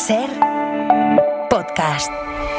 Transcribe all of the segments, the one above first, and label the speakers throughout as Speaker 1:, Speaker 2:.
Speaker 1: Ser Podcast.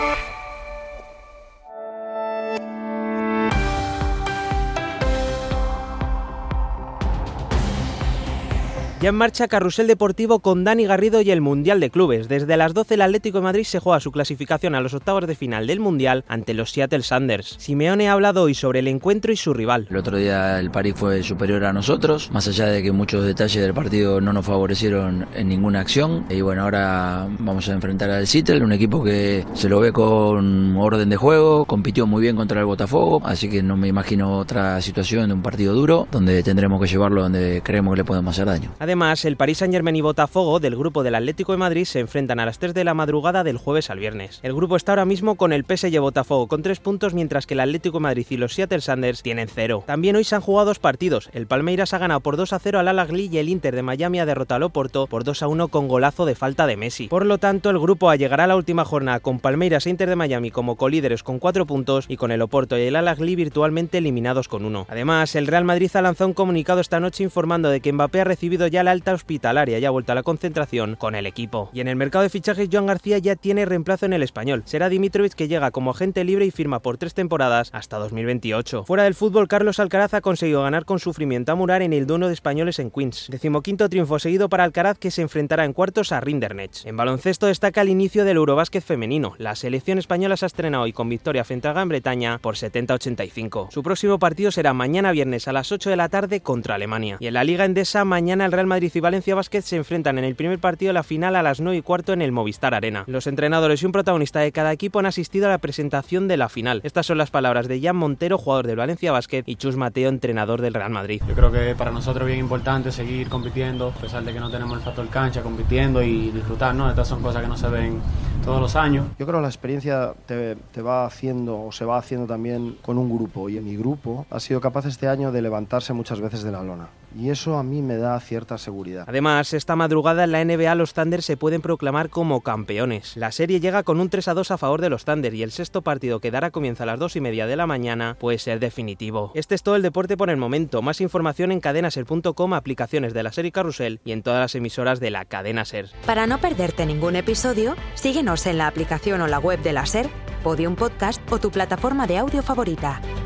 Speaker 2: Ya en marcha Carrusel Deportivo con Dani Garrido y el Mundial de Clubes. Desde las 12 el Atlético de Madrid se juega su clasificación a los octavos de final del Mundial ante los Seattle Sounders. Simeone ha hablado hoy sobre el encuentro y su rival.
Speaker 3: El otro día el París fue superior a nosotros, más allá de que muchos detalles del partido no nos favorecieron en ninguna acción. Y bueno, ahora vamos a enfrentar al Seattle, un equipo que se lo ve con orden de juego, compitió muy bien contra el Botafogo, así que no me imagino otra situación de un partido duro, donde tendremos que llevarlo donde creemos que le podemos hacer daño.
Speaker 2: Además, el Paris Saint-Germain y Botafogo del grupo del Atlético de Madrid se enfrentan a las 3 de la madrugada del jueves al viernes. El grupo está ahora mismo con el PSG Botafogo con 3 puntos, mientras que el Atlético de Madrid y los Seattle Sounders tienen 0. También hoy se han jugado 2 partidos. El Palmeiras ha ganado por 2-0 al Al-Ahly y el Inter de Miami ha derrotado al Oporto por 2-1 con golazo de falta de Messi. Por lo tanto, el grupo A llegará a la última jornada con Palmeiras e Inter de Miami como colíderes con 4 puntos y con el Oporto y el Al-Ahly virtualmente eliminados con 1. Además, el Real Madrid ha lanzado un comunicado esta noche informando de que Mbappé ha recibido ya la alta hospitalaria y ha vuelto a la concentración con el equipo. Y en el mercado de fichajes, Joan García ya tiene reemplazo en el Español. Será Dimitrovic, que llega como agente libre y firma por 3 temporadas hasta 2028. Fuera del fútbol, Carlos Alcaraz ha conseguido ganar con sufrimiento a Murar en el duelo de españoles en Queens. 15º triunfo seguido para Alcaraz, que se enfrentará en cuartos a Rinderknecht. En baloncesto destaca el inicio del Eurobásquet femenino. La selección española se ha estrenado hoy con victoria frente a Gran Bretaña por 70-85. Su próximo partido será mañana viernes a las 8 de la tarde contra Alemania. Y en la Liga Endesa, mañana el Real Madrid y Valencia Basket se enfrentan en el primer partido de la final a las 9:15 en el Movistar Arena. Los entrenadores y un protagonista de cada equipo han asistido a la presentación de la final. Estas son las palabras de Jan Montero, jugador del Valencia Basket, y Chus Mateo, entrenador del Real Madrid.
Speaker 4: Yo creo que para nosotros es bien importante seguir compitiendo, a pesar de que no tenemos el factor cancha, compitiendo y disfrutar, ¿no? Estas son cosas que no se ven todos los años.
Speaker 5: Yo creo que la experiencia te va haciendo o se va haciendo también con un grupo, y en mi grupo ha sido capaz este año de levantarse muchas veces de la lona, y eso a mí me da cierta seguridad.
Speaker 2: Además, esta madrugada en la NBA los Thunder se pueden proclamar como campeones. La serie llega con un 3-2 a favor de los Thunder y el sexto partido, que dará comienzo a las 2:30 de la mañana, puede ser definitivo. Este es todo el deporte por el momento. Más información en cadenaser.com, aplicaciones de la SER y Carrusel y en todas las emisoras de la cadena SER.
Speaker 1: Para no perderte ningún episodio, síguenos en la aplicación o la web de la SER, Podium Podcast o tu plataforma de audio favorita.